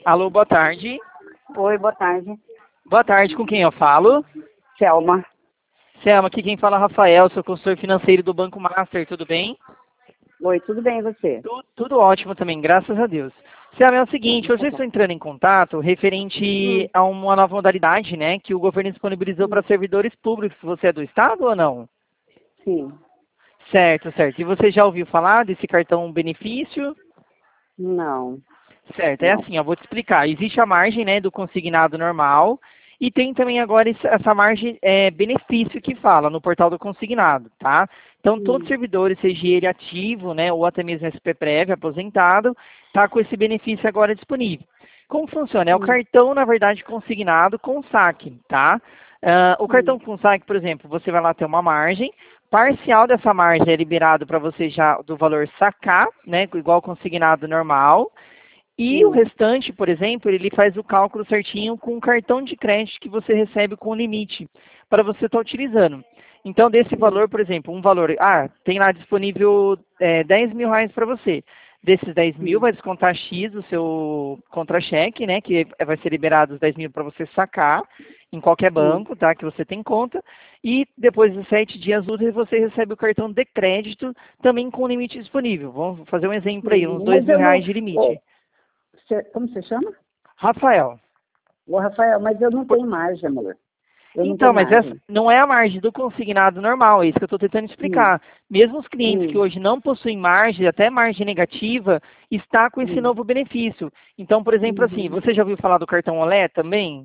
Alô, boa tarde. Oi, boa tarde. Boa tarde, com quem eu falo? Selma. Selma, aqui quem fala é Rafael, sou consultor financeiro do Banco Master, tudo bem? Oi, tudo bem e você? Tudo ótimo também, graças a Deus. Selma, é o seguinte, hoje eu estou entrando em contato referente a uma nova modalidade, né, que o governo disponibilizou para servidores públicos. Você é do Estado ou não? Sim. Certo, certo. E você já ouviu falar desse cartão benefício? Não. Certo, é Não. assim, eu vou te explicar. Existe a margem, né, do consignado normal e tem também agora essa margem benefício que fala no portal do consignado, tá? Então, todos os servidores, seja ele ativo, né, ou até mesmo SP-Prev, aposentado, tá com esse benefício agora disponível. Como funciona? É o cartão, na verdade, consignado com saque, tá? O cartão com saque, por exemplo, você vai lá ter uma margem, parcial dessa margem é liberado para você já do valor sacar, né, igual consignado normal. E o restante, por exemplo, ele faz o cálculo certinho com o cartão de crédito que você recebe com o limite para você estar utilizando. Então, desse valor, por exemplo, um valor, tem lá disponível 10 mil reais para você. Desses 10 mil vai descontar X do seu contra-cheque, né, que vai ser liberado os 10 mil para você sacar em qualquer banco, tá, que você tem conta. E depois de 7 dias úteis você recebe o cartão de crédito também com limite disponível. Vamos fazer um exemplo aí, uns 2 mil reais de limite. Como você chama? Rafael. Ô, Rafael, mas eu não tenho margem, amor. Eu não Então, tenho mas margem. essa não é a margem do consignado normal, é isso que eu estou tentando explicar. Mesmo os clientes que hoje não possuem margem, até margem negativa, está com esse novo benefício. Então, por exemplo, assim, você já ouviu falar do cartão Olé também?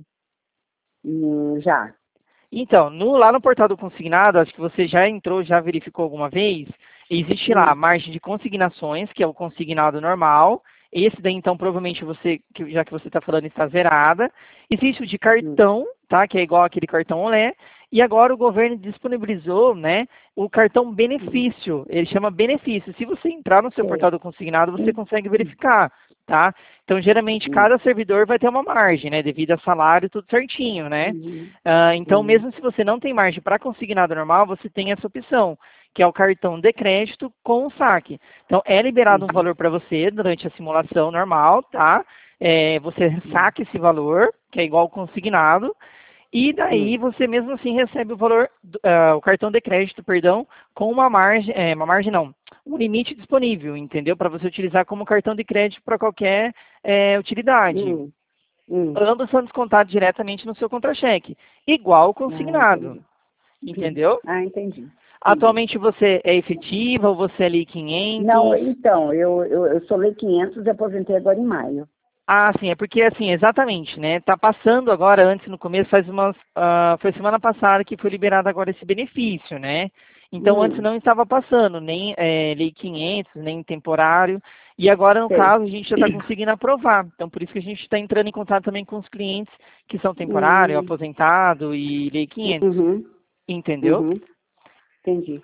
Já. Então, lá no portal do consignado, acho que você já entrou, já verificou alguma vez, existe lá a margem de consignações, que é o consignado normal. Esse daí, então, provavelmente você, já que você está falando, está zerada. Existe o de cartão, tá? Que é igual aquele cartão Olé. E agora o governo disponibilizou, né, o cartão benefício. Ele chama benefício. Se você entrar no seu portal do consignado, você consegue verificar, tá? Então, geralmente, cada servidor vai ter uma margem, né, devido a salário, tudo certinho, né? Então, mesmo se você não tem margem para consignado normal, você tem essa opção, que é o cartão de crédito com saque. Então, é liberado um valor para você durante a simulação normal, tá? Você saca esse valor, que é igual ao consignado, e daí você mesmo assim recebe o valor, o cartão de crédito, perdão, com uma margem não, um limite disponível, entendeu? Para você utilizar como cartão de crédito para qualquer utilidade. Ambos são descontados diretamente no seu contra-cheque, igual o consignado, entendeu? Entendi. Atualmente você é efetiva ou você é Lei 500? Não, então, eu sou Lei 500 e aposentei agora em maio. Ah, sim, é porque assim, exatamente, né? Tá passando agora, antes no começo, foi semana passada que foi liberado agora esse benefício, né? Então antes não estava passando, nem Lei 500, nem temporário, e agora no caso a gente já está conseguindo aprovar. Então por isso que a gente está entrando em contato também com os clientes que são temporário, aposentado e Lei 500, entendeu? Entendi.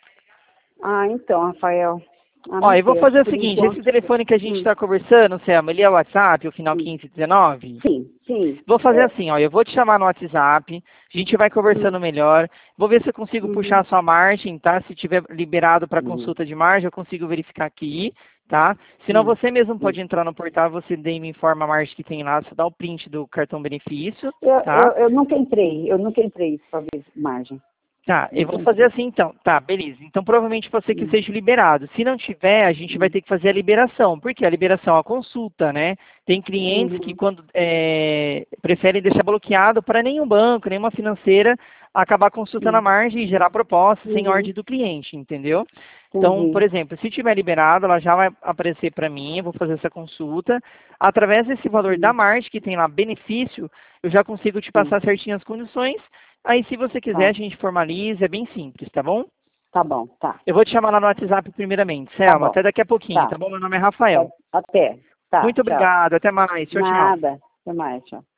Então, Rafael. Ó, eu vou sei, fazer o por seguinte, enquanto. esse telefone que a gente está conversando, Selma, ele é o WhatsApp, o final 1519? Sim. Vou fazer assim, ó, eu vou te chamar no WhatsApp, a gente vai conversando melhor, vou ver se eu consigo puxar a sua margem, tá? Se tiver liberado para consulta de margem, eu consigo verificar aqui, tá? Senão você mesmo pode entrar no portal, você daí me informa a margem que tem lá, você dá o print do cartão benefício, tá? Eu nunca entrei para ver margem. Tá, eu vou fazer assim então. Tá, beleza. Então provavelmente pode ser que seja liberado. Se não tiver, a gente vai ter que fazer a liberação. Por quê? A liberação é a consulta, né? Tem clientes que quando preferem deixar bloqueado para nenhum banco, nenhuma financeira acabar consultando a margem e gerar proposta sem ordem do cliente, entendeu? Então, por exemplo, se tiver liberado, ela já vai aparecer para mim, eu vou fazer essa consulta. Através desse valor da margem, que tem lá benefício, eu já consigo te passar certinho as condições. Aí, se você quiser, a gente formaliza, é bem simples, tá bom? Tá bom, tá. Eu vou te chamar lá no WhatsApp primeiramente. Selma, até daqui a pouquinho, tá bom? Meu nome é Rafael. Até. Tá, Muito tchau. obrigado, até mais. Tchau, tchau. Nada. Até mais, tchau.